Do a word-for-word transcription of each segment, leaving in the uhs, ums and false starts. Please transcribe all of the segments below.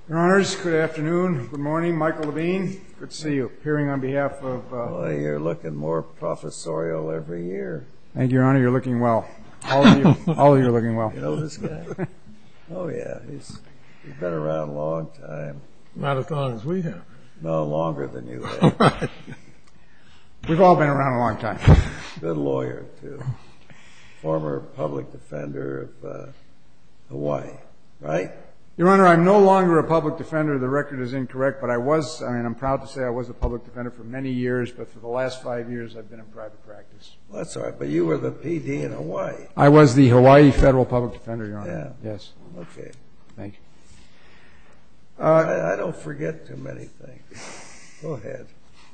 Your Honors, good afternoon, good morning. Michael Levine, good to see you. Appearing on behalf of... Uh, Boy, you're looking more professorial every year. Thank you, Your Honor. You're looking well. All of you, all of you are looking well. You know this guy? Oh, yeah. He's, he's been around a long time. Not as long as we have. No, longer than you have. Right. We've all been around a long time. Good lawyer, too. Former public defender of uh, Hawaii, right? Your Honor, I'm no longer a public defender. The record is incorrect, but I was, I mean, I'm proud to say I was a public defender for many years, but for the last five years I've been in private practice. Well, that's all right, but you were the P D in Hawaii. I was the Hawaii Federal Public Defender, Your Honor. Yeah. Yes. Okay. Thank you. Uh, I, I don't forget too many things. Go ahead.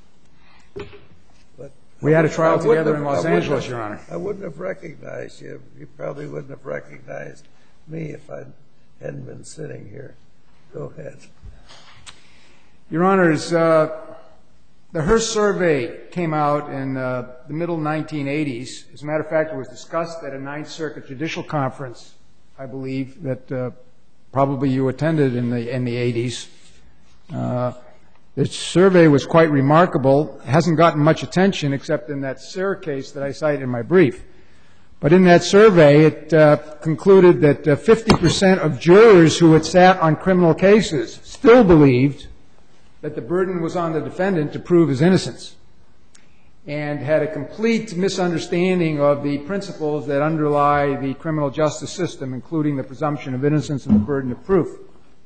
But we had a trial I wouldn't together have- in Los I wouldn't Angeles, have- Your Honor. I wouldn't have recognized you. You probably wouldn't have recognized me if I hadn't been sitting here. Go ahead. Your Honors, uh, the Hearst survey came out in uh, the middle nineteen eighties. As a matter of fact, it was discussed at a Ninth Circuit Judicial Conference, I believe, that uh, probably you attended in the in the eighties. Uh, the survey was quite remarkable. It hasn't gotten much attention except in that Sir case that I cite in my brief. But in that survey, it uh, concluded that uh, fifty percent of jurors who had sat on criminal cases still believed that the burden was on the defendant to prove his innocence and had a complete misunderstanding of the principles that underlie the criminal justice system, including the presumption of innocence and the burden of proof.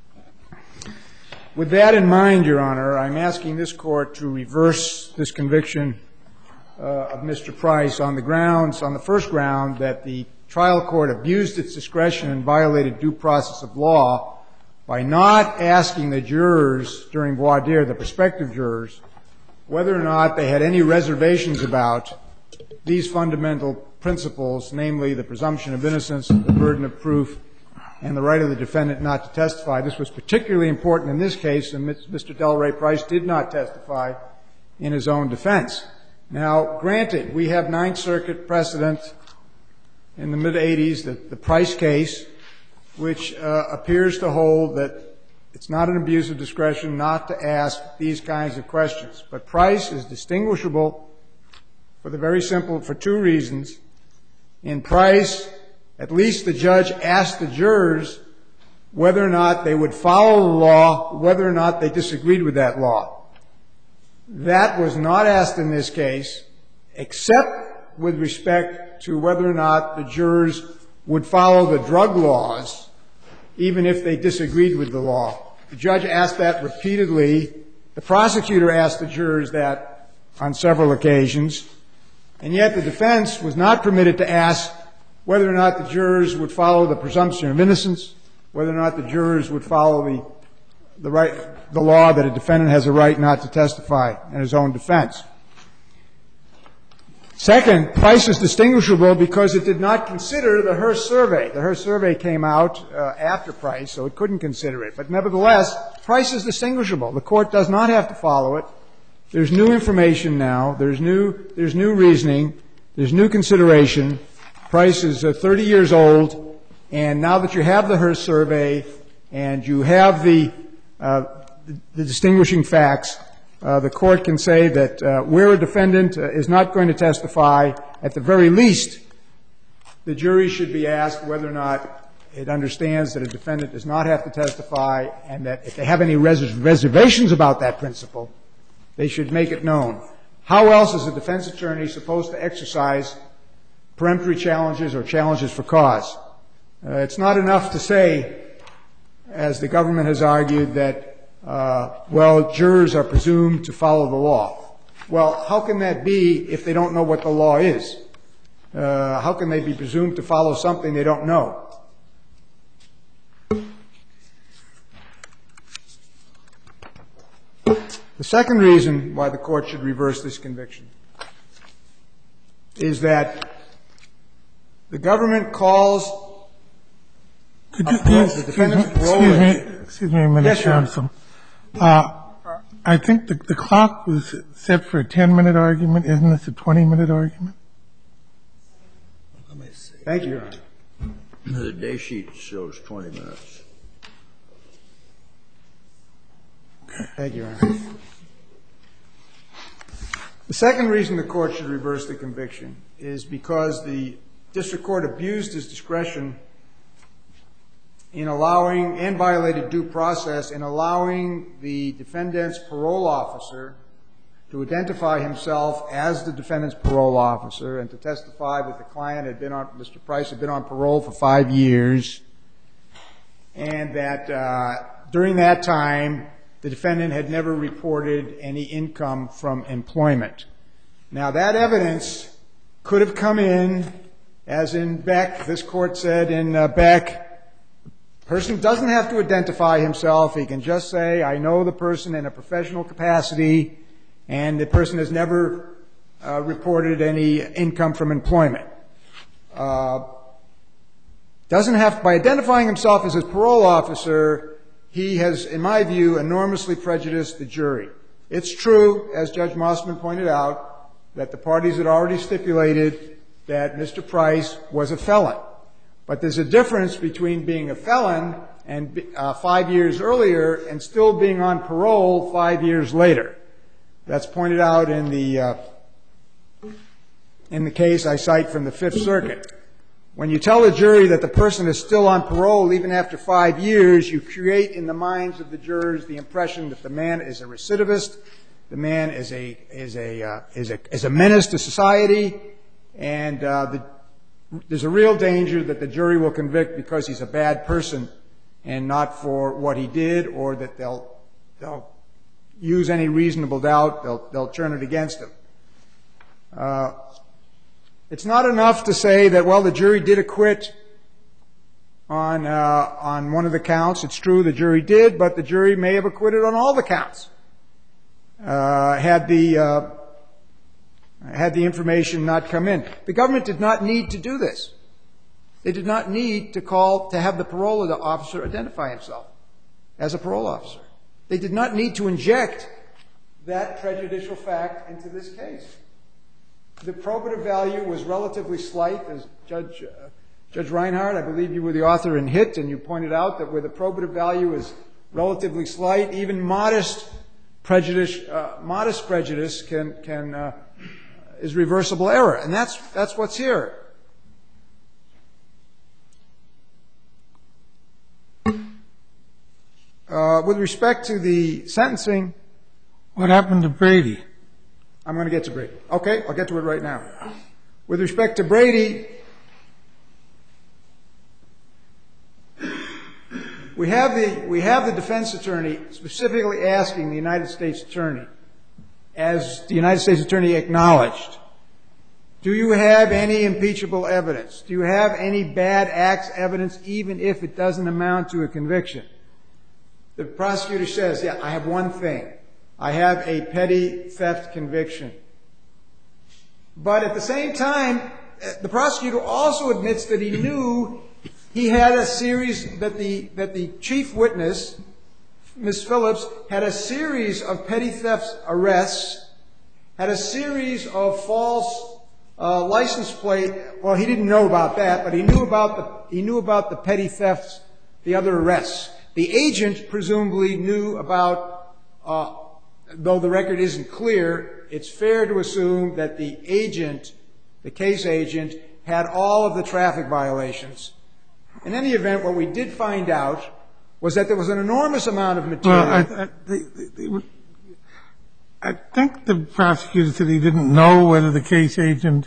With that in mind, Your Honor, I'm asking this Court to reverse this conviction Uh, of Mister Price on the grounds, on the first ground, that the trial court abused its discretion and violated due process of law by not asking the jurors during voir dire, the prospective jurors, whether or not they had any reservations about these fundamental principles, namely the presumption of innocence, the burden of proof, and the right of the defendant not to testify. This was particularly important in this case, and Mister Delray Price did not testify in his own defense. Now, granted, we have Ninth Circuit precedent in the mid-eighties, the, the Price case, which uh, appears to hold that it's not an abuse of discretion not to ask these kinds of questions. But Price is distinguishable for the very simple, for two reasons. In Price, at least the judge asked the jurors whether or not they would follow the law, whether or not they disagreed with that law. That was not asked in this case, except with respect to whether or not the jurors would follow the drug laws, even if they disagreed with the law. The judge asked that repeatedly. The prosecutor asked the jurors that on several occasions. And yet the defense was not permitted to ask whether or not the jurors would follow the presumption of innocence, whether or not the jurors would follow the the right, the law that a defendant has a right not to testify in his own defense. Second, Price is distinguishable because it did not consider the Hearst survey. The Hearst survey came out uh, after Price, so it couldn't consider it. But nevertheless, Price is distinguishable. The Court does not have to follow it. There's new information now. There's new, there's new reasoning. There's new consideration. Price is uh, thirty years old, and now that you have the Hearst survey and you have the Uh, the, the distinguishing facts, uh, the Court can say that uh, where a defendant uh, is not going to testify, at the very least, the jury should be asked whether or not it understands that a defendant does not have to testify, and that if they have any res- reservations about that principle, they should make it known. How else is a defense attorney supposed to exercise peremptory challenges or challenges for cause? Uh, it's not enough to say, as the government has argued, that, uh, well, jurors are presumed to follow the law. Well, how can that be if they don't know what the law is? Uh, how can they be presumed to follow something they don't know? The second reason why the Court should reverse this conviction is that the government calls Could you, the defendant's parole. excuse me, excuse me a minute, Yes, Your Honor. counsel. Uh, I think the, the clock was set for a ten-minute argument. Isn't this a twenty-minute argument? Let me see. Thank you, Your Honor. The day sheet shows twenty minutes. Okay. Thank you, Your Honor. The second reason the court should reverse the conviction is because the district court abused his discretion in allowing and violated due process in allowing the defendant's parole officer to identify himself as the defendant's parole officer and to testify that the client had been on, Mister Price had been on parole for five years, and that uh, during that time the defendant had never reported any income from employment. Now, that evidence could have come in, as in Beck, this court said in uh, Beck, the person doesn't have to identify himself. He can just say, I know the person in a professional capacity, and the person has never uh, reported any income from employment. Uh, doesn't have, by identifying himself as his parole officer, he has, in my view, enormously prejudiced the jury. It's true, as Judge Mossman pointed out, that the parties had already stipulated that Mister Price was a felon. But there's a difference between being a felon and uh, five years earlier and still being on parole five years later. That's pointed out in the uh, in the case I cite from the Fifth Circuit. When you tell a jury that the person is still on parole even after five years, you create in the minds of the jurors the impression that the man is a recidivist, the man is a is a uh, is a is a menace to society, and uh, the, there's a real danger that the jury will convict because he's a bad person and not for what he did, or that they'll they'll use any reasonable doubt, they'll they'll turn it against him. Uh, It's not enough to say that, well, the jury did acquit on uh, on one of the counts. It's true the jury did, but the jury may have acquitted on all the counts uh, had the uh, had the information not come in. The government did not need to do this. They did not need to call to have the parole officer identify himself as a parole officer. They did not need to inject that prejudicial fact into this case. The probative value was relatively slight, as Judge uh, Judge Reinhardt, I believe you were the author in Hitt, and you pointed out that where the probative value is relatively slight, even modest prejudice, uh, modest prejudice can can uh, is reversible error, and that's that's what's here. Uh, with respect to the sentencing, what happened to Brady? I'm going to get to Brady. Okay, I'll get to it right now. With respect to Brady, we have the we have the defense attorney specifically asking the United States attorney, as the United States attorney acknowledged, do you have any impeachable evidence? Do you have any bad acts evidence, even if it doesn't amount to a conviction? The prosecutor says, yeah, I have one thing. I have a petty theft conviction. But at the same time, the prosecutor also admits that he knew he had a series, that the, that the chief witness, Miz Phillips, had a series of petty theft arrests, had a series of false uh, license plate. Well, he didn't know about that, but he knew about the, he knew about the petty thefts, the other arrests. The agent presumably knew about, uh, though the record isn't clear, it's fair to assume that the agent, the case agent, had all of the traffic violations. In any event, what we did find out was that there was an enormous amount of material. Well, I, I, they, they, I think the prosecutor said he didn't know whether the case agent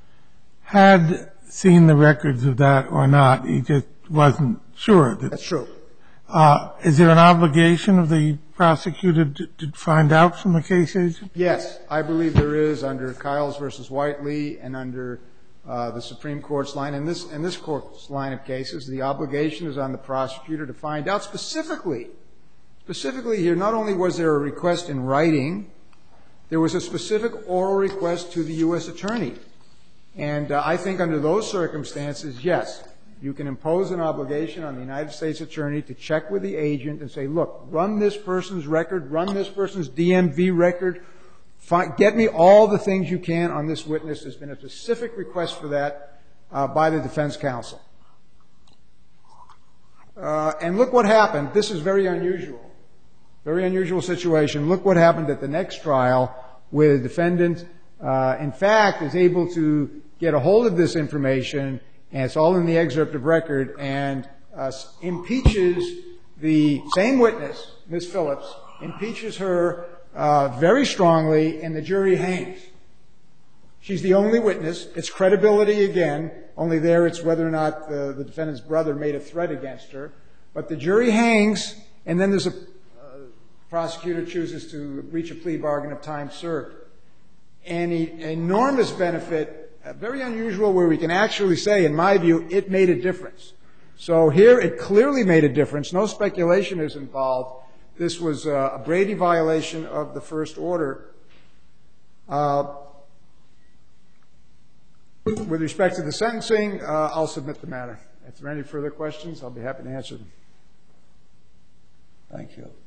had seen the records of that or not. He just wasn't sure. That, That's true. Uh, is there an obligation of the prosecutor to, to find out from the case agent? Yes, I believe there is under Kiles versus Whiteley and under uh, the Supreme Court's line. In this, in this Court's line of cases, the obligation is on the prosecutor to find out specifically. Specifically here, not only was there a request in writing, there was a specific oral request to the U S attorney. And uh, I think under those circumstances, yes, you can impose an obligation on the United States attorney to check with the agent and say, look, run this person's record, run this person's D M V record, find, get me all the things you can on this witness. There's been a specific request for that uh, by the defense counsel. Uh, and look what happened. This is very unusual. Very unusual situation. Look what happened at the next trial where the defendant, uh, in fact, is able to get a hold of this information, and it's all in the excerpt of record, and uh, impeaches the same witness, Miz Phillips, impeaches her uh, very strongly, and the jury hangs. She's the only witness. It's credibility again, only there it's whether or not the, the defendant's brother made a threat against her. But the jury hangs, and then there's a uh, prosecutor chooses to reach a plea bargain of time served. And an enormous benefit, uh, very unusual, where we can actually say, in my view, it made a difference. So here it clearly made a difference. No speculation is involved. This was uh, a Brady violation of the first order. Uh, with respect to the sentencing, uh, I'll submit the matter. If there are any further questions, I'll be happy to answer them. Thank you.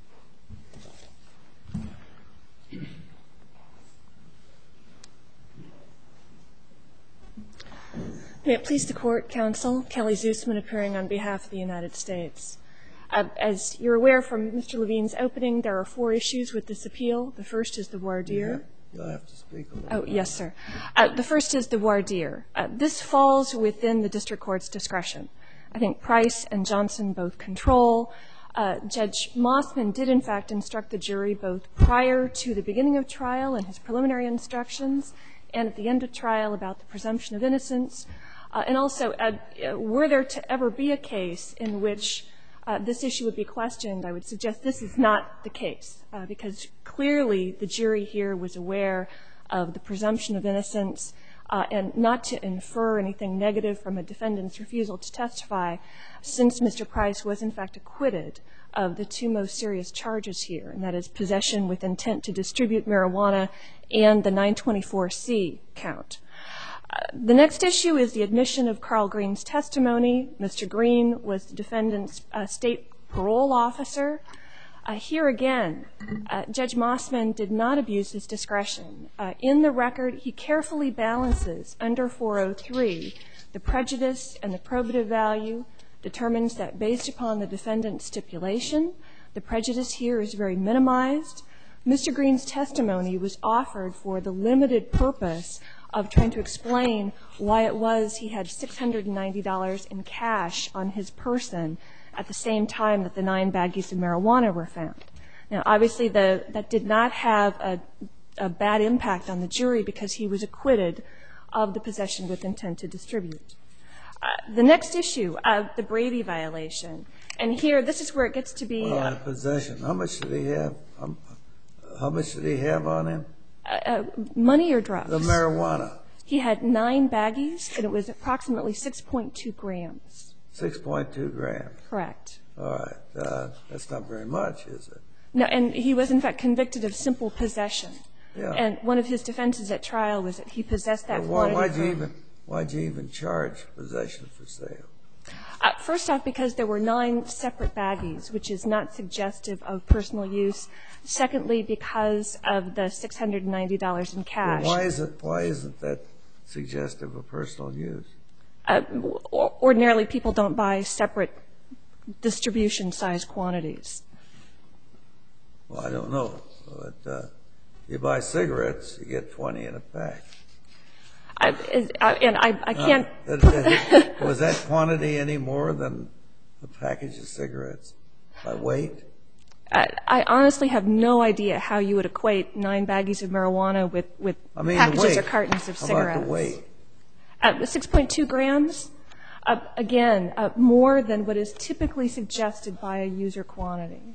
May it please the Court, Counsel, Kelly Zusman appearing on behalf of the United States. Uh, as you're aware from Mister Levine's opening, there are four issues with this appeal. The first is the voir dire. You'll have to speak a little Oh, bit. yes, sir. Uh, the first is the voir dire. Uh, this falls within the district court's discretion. I think Price and Johnson both control. Uh, Judge Mossman did, in fact, instruct the jury both prior to the beginning of trial in his preliminary instructions and at the end of trial about the presumption of innocence. Uh, and also, uh, were there to ever be a case in which uh, this issue would be questioned, I would suggest this is not the case, uh, because clearly the jury here was aware of the presumption of innocence, uh, and not to infer anything negative from a defendant's refusal to testify, since Mister Price was in fact acquitted of the two most serious charges here, and that is possession with intent to distribute marijuana and the nine twenty-four C count. Uh, the next issue is the admission of Carl Green's testimony. Mister Green was the defendant's uh, state parole officer. Uh, here again, uh, Judge Mossman did not abuse his discretion. Uh, in the record, he carefully balances under four oh three the prejudice and the probative value, determines that based upon the defendant's stipulation, the prejudice here is very minimized. Mister Green's testimony was offered for the limited purpose of trying to explain why it was he had six hundred ninety dollars in cash on his person at the same time that the nine baggies of marijuana were found. Now, obviously, the, that did not have a, a bad impact on the jury because he was acquitted of the possession with intent to distribute. Uh, the next issue, uh, the Brady violation. And here, this is where it gets to be. Well, uh, possession. How much did he have? Um, how much did he have on him? Uh, uh, money or drugs? The marijuana. He had nine baggies, and it was approximately six point two grams. six point two grams. Correct. All right. Uh, that's not very much, is it? No, and he was, in fact, convicted of simple possession. Yeah. And one of his defenses at trial was that he possessed that Well, quantity. why'd you for- even why'd you even charge possession for sale? Uh, first off, because there were nine separate baggies, which is not suggestive of personal use. Secondly, because of the six hundred ninety dollars in cash. Well, why is it? Why isn't that suggestive of personal use? Uh, ordinarily, people don't buy separate distribution-size quantities. Well, I don't know. But uh, you buy cigarettes, you get twenty in a pack. I, I, and I, I can't. Uh, that, that, was that quantity any more than a package of cigarettes by weight? I, I honestly have no idea how you would equate nine baggies of marijuana with, with I mean, packages the weight. or cartons of How cigarettes. about the weight? Uh, six point two grams, uh, again, uh, more than what is typically suggested by a user quantity.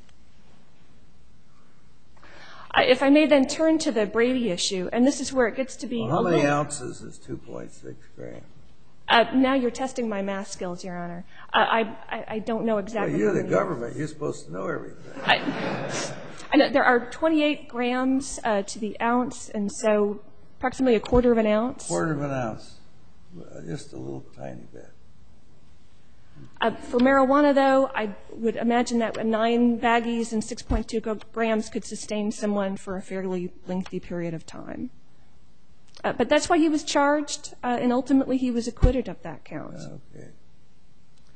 Uh, if I may then turn to the Brady issue, and this is where it gets to be Well, how a many little, ounces is two point six grams? uh, now you're testing my math skills, Your Honor. Uh, I, I, I don't know exactly. Well, you're how the many- government. You're supposed to know everything. I, I know there are twenty-eight grams uh, to the ounce, and so approximately a quarter of an ounce. Quarter of an ounce. Uh, Just a little tiny bit. Uh, for marijuana, though, I would imagine that nine baggies and six point two grams could sustain someone for a fairly lengthy period of time. Uh, but that's why he was charged, uh, and ultimately he was acquitted of that count. Okay.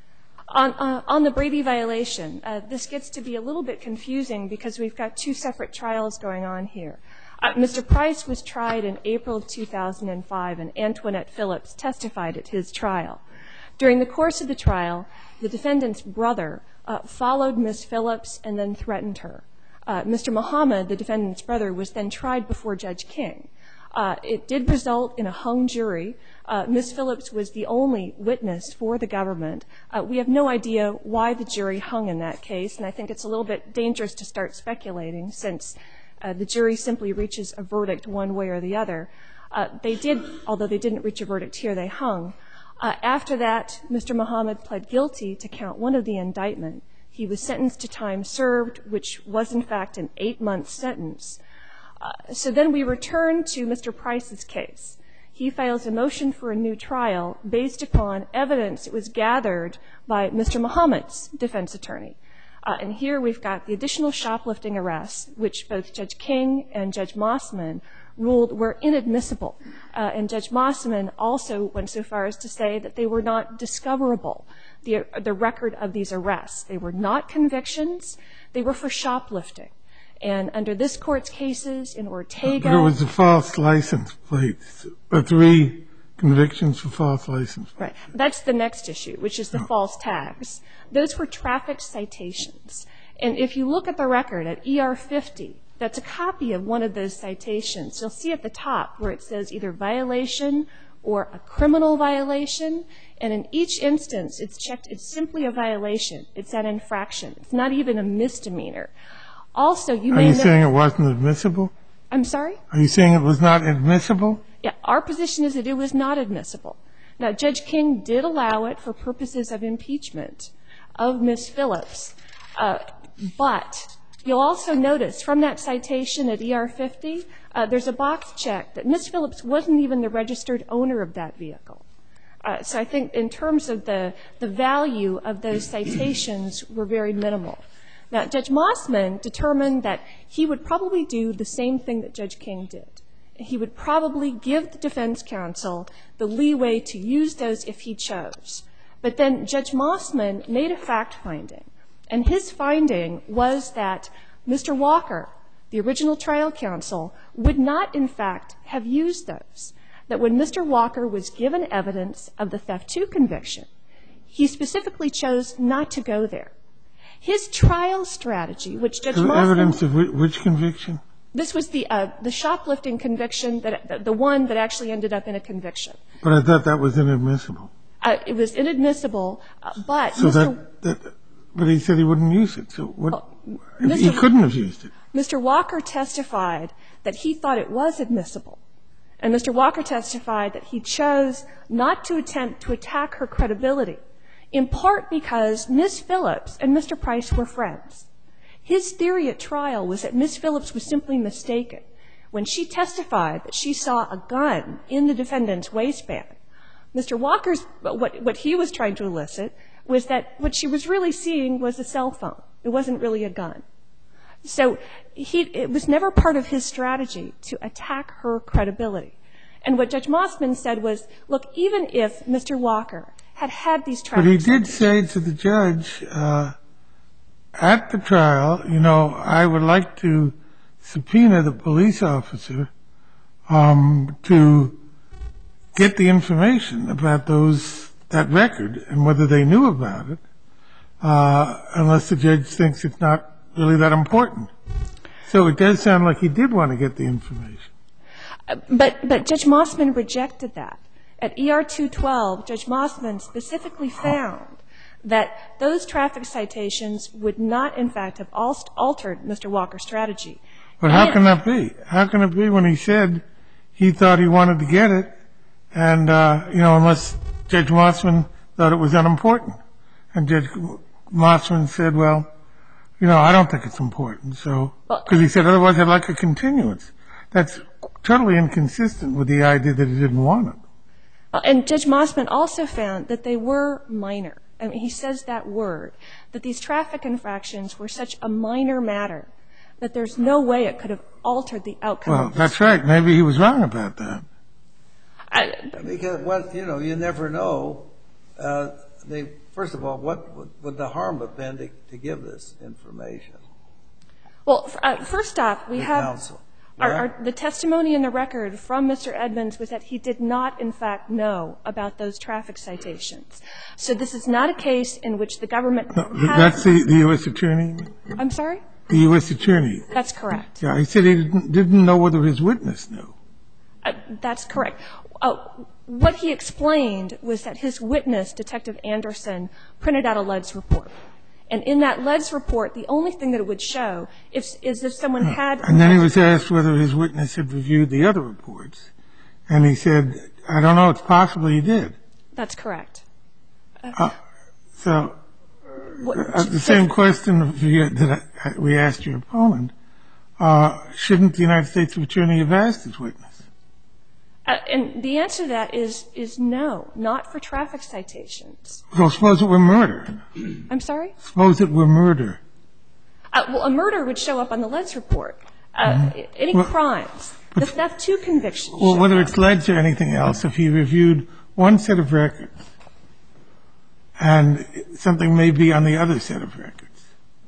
On, uh, on the Brady violation, uh, this gets to be a little bit confusing because we've got two separate trials going on here. Uh, Mister Price was tried in April of two thousand five, and Antoinette Phillips testified at his trial. During the course of the trial, the defendant's brother uh, followed Miz Phillips and then threatened her. Uh, Mister Muhammad, the defendant's brother, was then tried before Judge King. Uh, it did result in a hung jury. Uh, Miz Phillips was the only witness for the government. Uh, we have no idea why the jury hung in that case, and I think it's a little bit dangerous to start speculating since uh, the jury simply reaches a verdict one way or the other. Uh, they did, although they didn't reach a verdict here, they hung. Uh, after that, Mister Muhammad pled guilty to count one of the indictment. He was sentenced to time served, which was in fact an eight-month sentence. Uh, so then we return to Mister Price's case. He files a motion for a new trial based upon evidence that was gathered by Mister Muhammad's defense attorney. Uh, and here we've got the additional shoplifting arrests, which both Judge King and Judge Mossman ruled were inadmissible. Uh, and Judge Mossman also went so far as to say that they were not discoverable, the, the record of these arrests. They were not convictions. They were for shoplifting. And under this Court's cases in Ortega... But it was the false license plates, the three convictions for false license plates. Right. That's the next issue, which is the false tags. Those were traffic citations. And if you look at the record at E R fifty, that's a copy of one of those citations. You'll see at the top where it says either violation or a criminal violation. And in each instance, it's checked, it's simply a violation. It's an infraction. It's not even a misdemeanor. Also, you may Are you know, saying it wasn't admissible? I'm sorry? Are you saying it was not admissible? Yeah, our position is that it was not admissible. Now, Judge King did allow it for purposes of impeachment of Miz Phillips. Uh, but you'll also notice from that citation at E R fifty, uh, there's a box check that Miz Phillips wasn't even the registered owner of that vehicle. Uh, so I think in terms of the, the value of those citations were very minimal. Now, Judge Mossman determined that he would probably do the same thing that Judge King did. He would probably give the defense counsel the leeway to use those if he chose. But then Judge Mossman made a fact finding, and his finding was that Mister Walker, the original trial counsel, would not, in fact, have used those. That when Mister Walker was given evidence of the theft two conviction, he specifically chose not to go there. His trial strategy, which Judge Mossman... Evidence of which conviction? This was the uh, the shoplifting conviction, that the, the one that actually ended up in a conviction. But I thought that was inadmissible. Uh, it was inadmissible, uh, but... So Mister that, that... But he said he wouldn't use it. So what... Oh, he Mister couldn't have used it. Mister Walker testified that he thought it was admissible. And Mister Walker testified that he chose not to attempt to attack her credibility, in part because Miz Phillips and Mister Price were friends. His theory at trial was that Miz Phillips was simply mistaken. When she testified that she saw a gun in the defendant's waistband, Mister Walker's, what, what he was trying to elicit was that what she was really seeing was a cell phone. It wasn't really a gun. So he, it was never part of his strategy to attack her credibility. And what Judge Mossman said was, look, even if Mister Walker had had these traffic... But he did say to the judge uh, at the trial, you know, I would like to subpoena the police officer um, to get the information about those, that record and whether they knew about it, uh, unless the judge thinks it's not really that important. So it does sound like he did want to get the information. But, but Judge Mossman rejected that. At E R two twelve, Judge Mossman specifically found that those traffic citations would not, in fact, have altered Mister Walker's strategy. But how can that be? How can it be when he said he thought he wanted to get it and, uh, you know, unless Judge Mossman thought it was unimportant? And Judge Mossman said, well, you know, I don't think it's important. So, because he said otherwise I'd like a continuance. That's totally inconsistent with the idea that he didn't want it. And Judge Mossman also found that they were minor. I mean, he says that word, that these traffic infractions were such a minor matter that there's no way it could have altered the outcome. Well, that's right. Maybe he was wrong about that. I, because, what, you know, you never know. Uh, they first of all, what would, would the harm have been to, to give this information? Well, uh, first off, we The have counsel. our, What? our, the testimony in the record from Mister Edmonds was that he did not, in fact, know about those traffic citations. So this is not a case in which the government No, has... that's the, the U S attorney? I'm sorry? The U S attorney. That's correct. Yeah, he said he didn't, didn't know whether his witness knew. Uh, that's correct. Uh, what he explained was that his witness, Detective Anderson, printed out a L E D S report. And in that L E D S report, the only thing that it would show is, is if someone had... And then he was asked whether his witness had reviewed the other reports. And he said, I don't know, it's possible he did. That's correct. Uh, so, What, uh, the same question for you that I, we asked your opponent, uh, shouldn't the United States attorney have asked his witness? Uh, and the answer to that is, is no, not for traffic citations. Well, suppose it were murder. I'm sorry? Suppose it were murder. Uh, well, a murder would show up on the L E D S report. Uh, Mm-hmm. Any Well, crimes, the theft two convictions. Well, show whether up. it's L E D S or anything else, if he reviewed one set of records and something may be on the other set of records,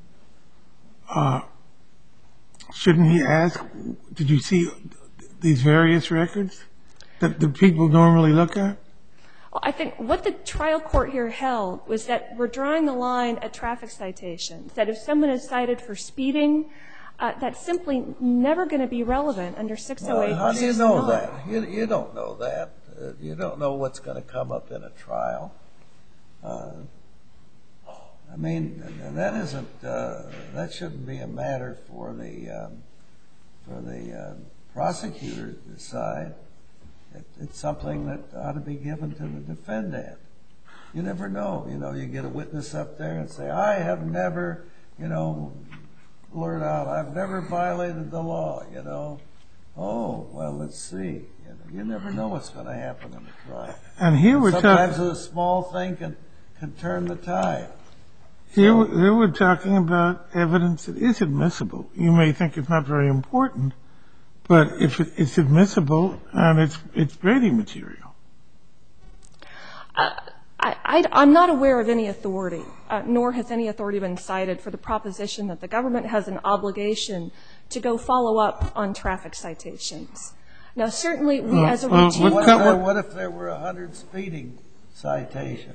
uh, shouldn't he ask, did you see these various records that the people normally look at? Well, I think what the trial court here held was that we're drawing the line at traffic citations, that if someone is cited for speeding, uh, that's simply never going to be relevant under six oh eight Well, how or do you six oh nine. know that? You, you don't know that. Uh, you don't know what's going to come up in a trial. Uh, I mean, and that isn't, uh, that shouldn't be a matter for the, um, for the uh, prosecutor to decide. It, it's something that ought to be given to the defendant. You never know. You know, you get a witness up there and say, I have never, you know, blurt out, I've never violated the law, you know. Oh, well, let's see. You know, you never know what's going to happen in the trial. And here And we're sometimes talking, a small thing can, can turn the tide. here, we- here we're talking about evidence that is admissible. You may think it's not very important, but if it- it's admissible and it's, it's Brady material. Uh, I, I, I'm not aware of any authority, uh, nor has any authority been cited for the proposition that the government has an obligation to go follow up on traffic citations. Now, certainly, we Well, as a well, routine... what What if, kind- there, what if there were a hundred speeding citations?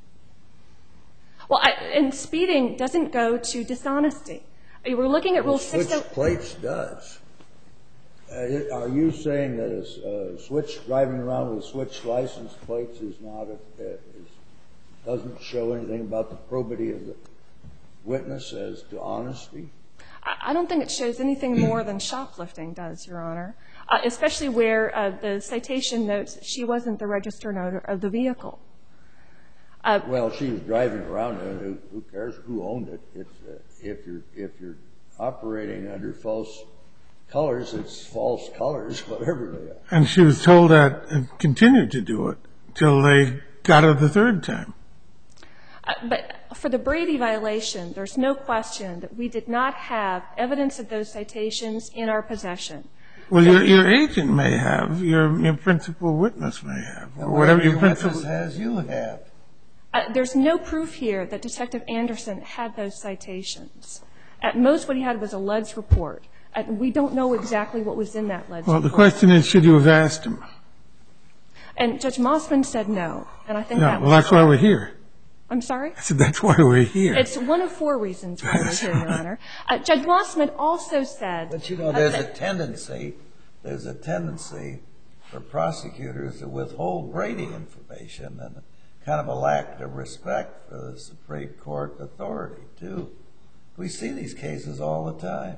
Well, I, and speeding doesn't go to dishonesty. We're looking at Rule Switch six oh... plates does. Uh, Are you saying that a s- uh, switch, driving around with switch license plates is not, a- uh, is, doesn't show anything about the probity of the witness as to honesty? I I don't think it shows anything more than shoplifting does, Your Honor, uh, especially where uh, the citation notes she wasn't the registered owner of the vehicle. Uh, Well, she was driving around, and who, who cares who owned it? It's, uh, if you're, if you're operating under false colors, it's false colors, whatever they are. And she was told that and continued to do it till they got her the third time. Uh, But for the Brady violation, there's no question that we did not have evidence of those citations in our possession. Well, your, your agent may have, your, your principal witness may have, or whatever your your principal. witness has, you have. Uh, There's no proof here that Detective Anderson had those citations. At most, what he had was a L E D S report. And we don't know exactly what was in that L E D S Well, the report. question is, should you have asked him? And Judge Mossman said no, and I think No, that was well, that's why correct. we're here. I'm sorry? I said, that's why we're here. It's one of four reasons why we're here, Your Honor. Uh, Judge Mossman also said... But you know, uh, there's a that- tendency, there's a tendency for prosecutors to withhold Brady information, and kind of a lack of respect for the Supreme Court authority, too. We see these cases all the time.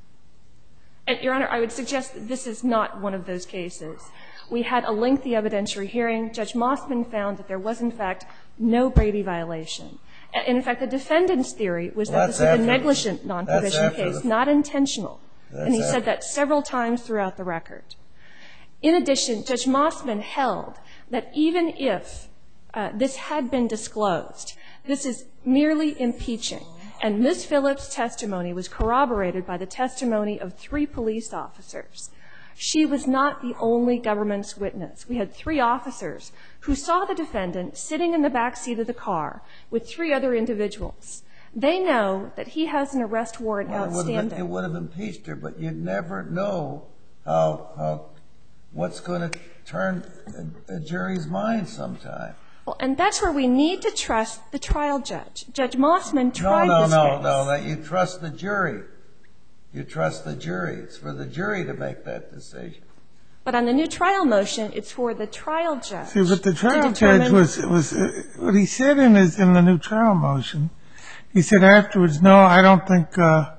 And, Your Honor, I would suggest that this is not one of those cases. We had a lengthy evidentiary hearing. Judge Mossman found that there was, in fact, no Brady violation. And, in fact, the defendant's theory was Well, that this that's was a after- negligent that's non-provision after case, the- not intentional. And he That's said after- that several times throughout the record. In addition, Judge Mossman held that even if uh, this had been disclosed, this is merely impeaching. And Miz Phillips' testimony was corroborated by the testimony of three police officers. She was not the only government's witness. We had three officers who saw the defendant sitting in the back seat of the car with three other individuals. They know that he has an arrest warrant well, outstanding. It would have impeached her, but you'd never know how, how what's going to turn a, a jury's mind sometime. Well, and that's where we need to trust the trial judge. Judge Mossman tried no, no, this no, case. No, no, no, you trust the jury. You trust the jury. It's for the jury to make that decision. But on the new trial motion, it's for the trial judge. See, but the trial determine... judge was, was uh, what he said in his, in the new trial motion, he said afterwards, no, I don't think uh,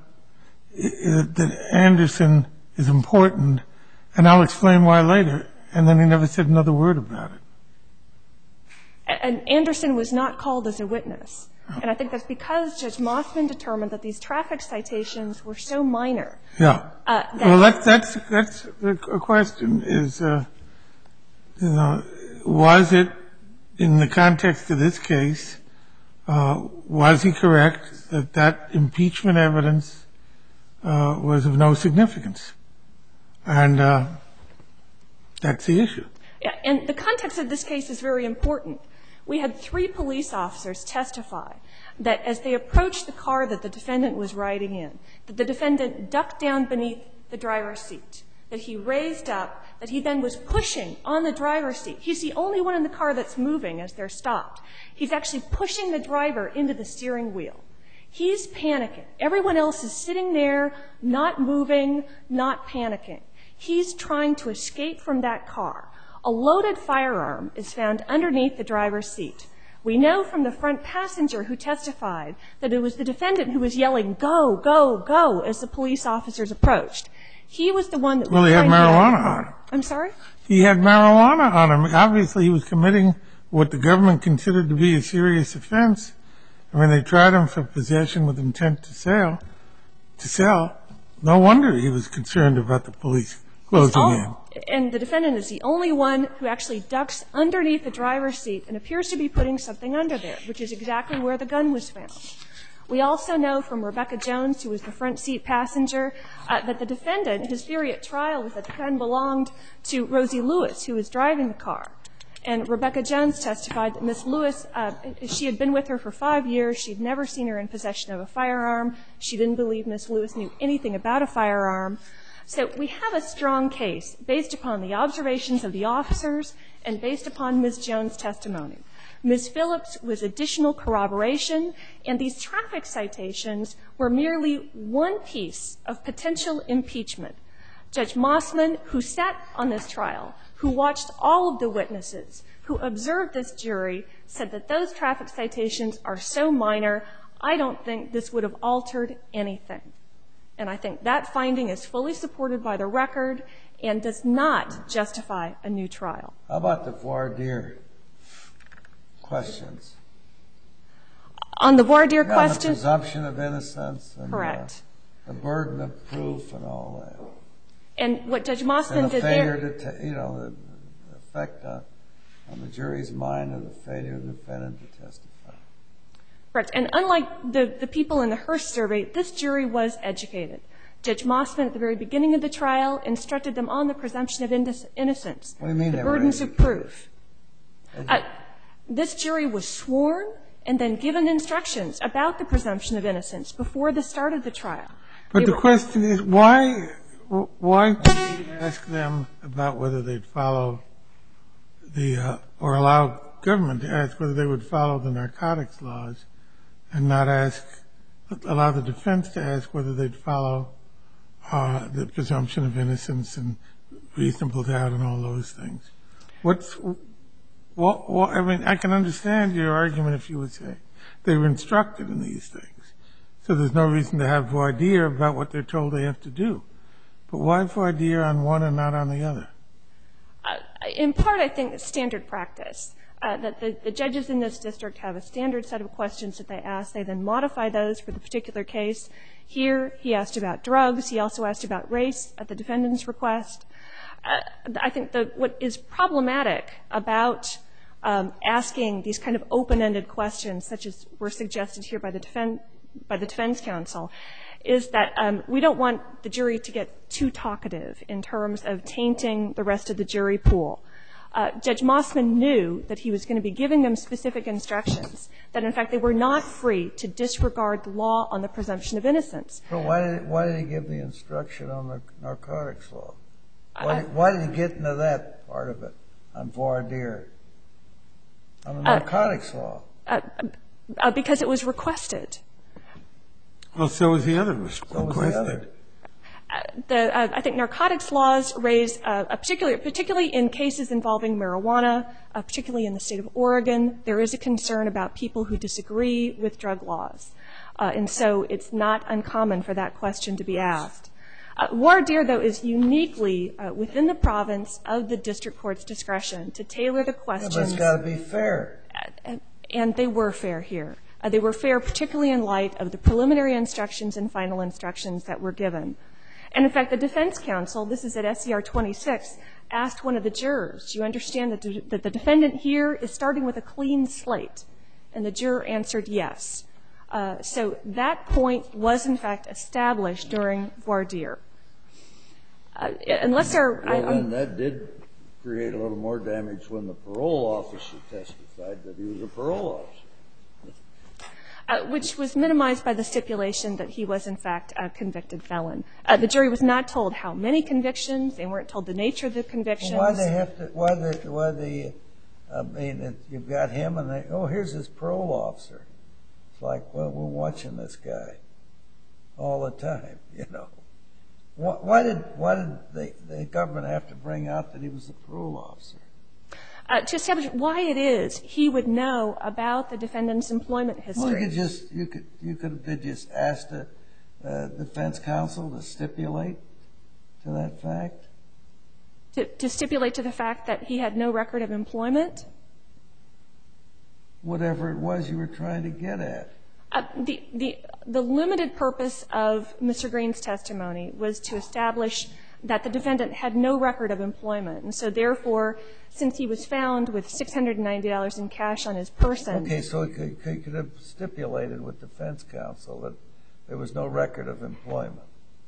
that Anderson is important, and I'll explain why later. And then he never said another word about it. And Anderson was not called as a witness. And I think that's because Judge Mossman determined that these traffic citations were so minor. Yeah. Uh, that well, that's, that's, that's the question is, uh, you know, was it, in the context of this case, uh, was he correct that that impeachment evidence uh, was of no significance? And uh, that's the issue. Yeah, and the context of this case is very important. We had three police officers testify that as they approached the car that the defendant was riding in, that the defendant ducked down beneath the driver's seat, that he raised up, that he then was pushing on the driver's seat. He's the only one in the car that's moving as they're stopped. He's actually pushing the driver into the steering wheel. He's panicking. Everyone else is sitting there, not moving, not panicking. He's trying to escape from that car. A loaded firearm is found underneath the driver's seat. We know from the front passenger who testified that it was the defendant who was yelling, go, go, go, as the police officers approached. He was the one that was Well, he had trying to get out of the marijuana car. on him. I'm sorry? He had marijuana on him. Obviously, he was committing what the government considered to be a serious offense. I mean, they tried him for possession with intent to sell. To sell. No wonder he was concerned about the police closing all, in. And the defendant is the only one who actually ducks underneath the driver's seat and appears to be putting something under there, which is exactly where the gun was found. We also know from Rebecca Jones, who was the front seat passenger, uh, that the defendant, his theory at trial was that the gun belonged to Rosie Lewis, who was driving the car. And Rebecca Jones testified that Miss Lewis, uh, she had been with her for five years. She'd never seen her in possession of a firearm. She didn't believe Miss Lewis knew anything about a firearm. So we have a strong case based upon the observations of the officers and based upon Miz Jones' testimony. Miz Phillips was additional corroboration, and these traffic citations were merely one piece of potential impeachment. Judge Mossman, who sat on this trial, who watched all of the witnesses, who observed this jury, said that those traffic citations are so minor, I don't think this would have altered anything. And I think that finding is fully supported by the record and does not justify a new trial. How about the voir dire questions? On the voir dire yeah, question? The presumption of innocence. And, correct. Uh, the burden of proof and all that. And what Judge Mossman and the did failure there. To you know, the, the effect on, on the jury's mind of the failure of the defendant to testify. Correct. And unlike the, the people in the Hearst survey, this jury was educated. Judge Mossman, at the very beginning of the trial, instructed them on the presumption of innocence. What do you mean the they were burdens of educated? proof. Uh, this jury was sworn and then given instructions about the presumption of innocence before the start of the trial. But They the were, question is, why, why did you ask them about whether they'd follow the, uh, or allow government to ask whether they would follow the narcotics laws and not ask, allow the defense to ask whether they'd follow uh, the presumption of innocence and reasonable doubt and all those things? What's, what, what, I mean, I can understand your argument if you would say they were instructed in these things, so there's no reason to have voir dire about what they're told they have to do. But why voir dire on one and not on the other? uh, in part, I think it's standard practice. Uh, that the, the judges in this district have a standard set of questions that they ask. They then modify those for the particular case. Here, he asked about drugs. He also asked about race at the defendant's request. Uh, I think the, what is problematic about um, asking these kind of open-ended questions, such as were suggested here by the, defend, by the defense counsel is that um, we don't want the jury to get too talkative in terms of tainting the rest of the jury pool. Uh, Judge Mossman knew that he was going to be giving them specific instructions, that in fact they were not free to disregard the law on the presumption of innocence. Well, why did, why did he give the instruction on the narcotics law? Why, why did he get into that part of it on voir dire, on the narcotics uh, law? Uh, uh, because it was requested. Well, so was the other requested. So was the other. Uh, the, uh, I think narcotics laws raise, uh, a particular, particularly in cases involving marijuana, uh, particularly in the state of Oregon, there is a concern about people who disagree with drug laws. Uh, and so it's not uncommon for that question to be asked. Uh, voir dire, though, is uniquely uh, within the province of the district court's discretion to tailor the questions. Yeah, but it's got to be fair. Uh, and they were fair here. Uh, they were fair particularly in light of the preliminary instructions and final instructions that were given. And in fact, the defense counsel, this is at S C R twenty-six, asked one of the jurors, do you understand that, de- that the defendant here is starting with a clean slate? And the juror answered yes. Uh, so that point was in fact established during voir dire. Uh, unless there, well, I, then that did create a little more damage when the parole officer testified that he was a parole officer. Uh, which was minimized by the stipulation that he was, in fact, a convicted felon. Uh, the jury was not told how many convictions. They weren't told the nature of the convictions. Well, why they have to? Why the? Why the? I mean, it, you've got him, and they. Oh, here's his parole officer. It's like, well, we're watching this guy all the time, you know. Why, why did? Why did they, the government have to bring out that he was a parole officer? Uh, to establish why it is he would know about the defendant's employment history. Well, you could just you could you could have just asked the uh, defense counsel to stipulate to that fact. To, to stipulate to the fact that he had no record of employment. Whatever it was you were trying to get at. Uh, the the the limited purpose of Mister Green's testimony was to establish that the defendant had no record of employment, and so therefore, since he was found with six hundred ninety dollars in cash on his person. Okay, so he could, he could have stipulated with defense counsel that there was no record of employment.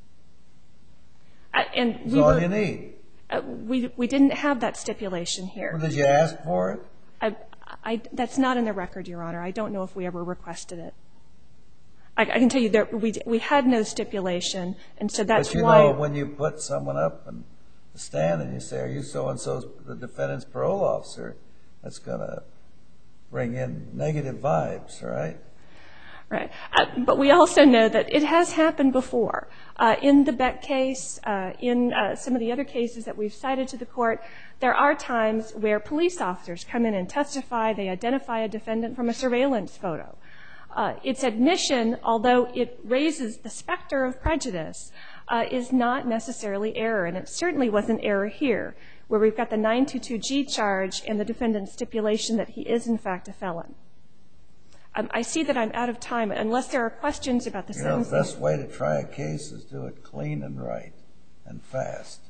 Uh, and That's we all were, you need. Uh, we we didn't have that stipulation here. Well, did you ask for it? I, I, that's not in the record, Your Honor. I don't know if we ever requested it. I, I can tell you that we we had no stipulation, and so that's but you why. know, when you put someone up and stand and you say, "Are you so and so's the defendant's parole officer?" That's going to bring in negative vibes, right? Right. Uh, but we also know that it has happened before. Uh, in the Beck case, uh, in uh, some of the other cases that we've cited to the court, there are times where police officers come in and testify. They identify a defendant from a surveillance photo. Uh, its admission, although it raises the specter of prejudice, uh, is not necessarily error, and it certainly wasn't error here, where we've got the nine twenty-two G charge and the defendant's stipulation that he is, in fact, a felon. Um, I see that I'm out of time. Unless there are questions about the You know, sentencing. the best way to try a case is do it clean and right and fast.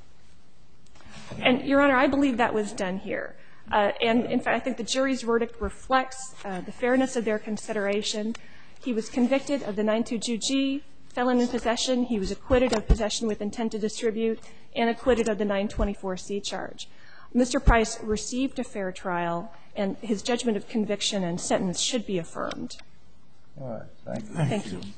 And, Your Honor, I believe that was done here. Uh, and, in fact, I think the jury's verdict reflects uh, the fairness of their consideration. He was convicted of the nine twenty-two G, felon in possession. He was acquitted of possession with intent to distribute and acquitted of the nine twenty-four C charge. Mister Price received a fair trial, and his judgment of conviction and sentence should be affirmed. All right. Thank you. Thank you.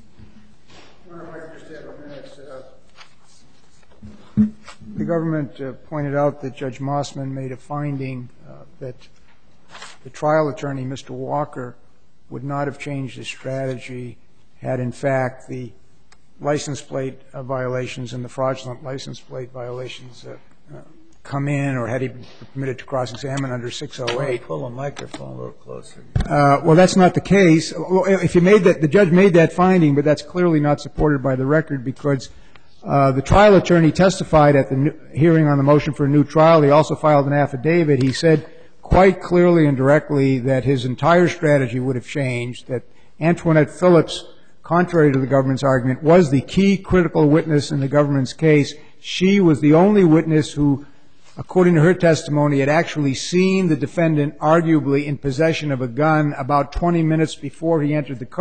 The government uh, pointed out that Judge Mossman made a finding uh, that the trial attorney, Mister Walker, would not have changed his strategy had, in fact, the license plate uh, violations and the fraudulent license plate violations uh, uh, come in, or had he been permitted to cross-examine under six oh eight. Pull the microphone a little closer. Uh, well, that's not the case. Well, if you made that, the judge made that finding, but that's clearly not supported by the record because uh, the trial attorney testified at the new, hearing on the motion for a new trial. He also filed an affidavit. He said quite clearly and directly that his entire strategy would have changed, that Antoinette Phillips, contrary to the government's argument, was the key critical witness in the government's case. She was the only witness who, according to her testimony, had actually seen the defendant arguably in possession of a gun about twenty minutes before he entered the car.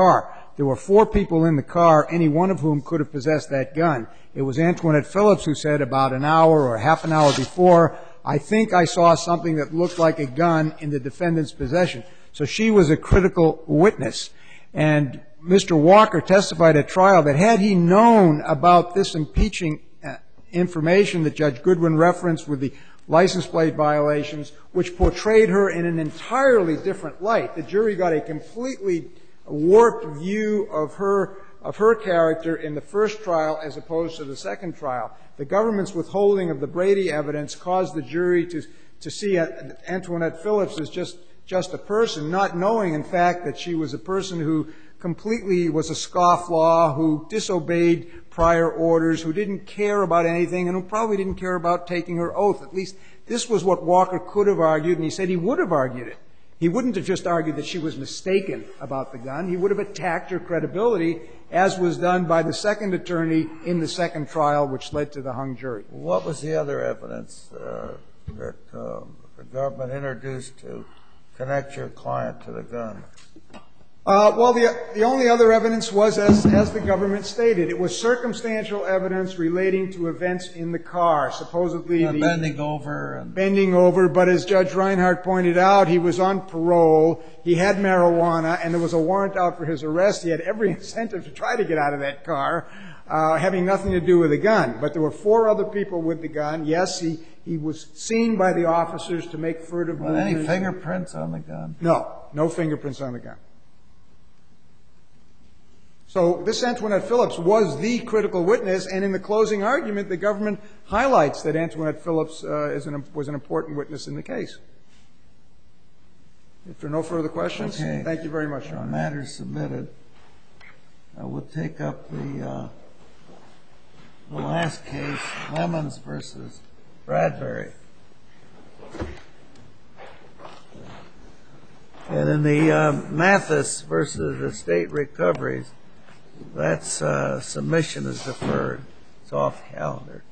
There were four people in the car, any one of whom could have possessed that gun. It was Antoinette Phillips who said about an hour or half an hour before, I think I saw something that looked like a gun in the defendant's possession. So she was a critical witness. And Mister Walker testified at trial that had he known about this impeaching uh, information that Judge Goodwin referenced with the license plate violations, which portrayed her in an entirely different light, the jury got a completely warped view of her of her character in the first trial as opposed to the second trial. The government's withholding of the Brady evidence caused the jury to to see Antoinette Phillips as just just a person, not knowing, in fact, that she was a person who completely was a scofflaw, who disobeyed prior orders, who didn't care about anything, and who probably didn't care about taking her oath. At least this was what Walker could have argued, and he said he would have argued it. He wouldn't have just argued that she was mistaken about the gun. He would have attacked her credibility, as was done by the second attorney in the second trial, which led to the hung jury. What was the other evidence uh, that uh, the government introduced to connect your client to the gun? Uh, well, the, the only other evidence was, as, as the government stated, it was circumstantial evidence relating to events in the car, supposedly uh, the bending over. And bending over, but as Judge Reinhart pointed out, he was on parole, he had marijuana, and there was a warrant out for his arrest. He had every incentive to try to get out of that car, uh, having nothing to do with the gun. But there were four other people with the gun. Yes, he, he was seen by the officers to make furtive well, movements. any fingerprints on the gun? No, no fingerprints on the gun. So this Antoinette Phillips was the critical witness, and in the closing argument, the government highlights that Antoinette Phillips uh, is an, was an important witness in the case. If there are no further questions, okay. Thank you very much, Your The Honor. matter is submitted. Uh, we'll take up the, uh, the last case, Lemons versus Bradbury. And in the uh, Mathis versus Estate Recoveries, that's uh, submission is deferred. It's off calendar.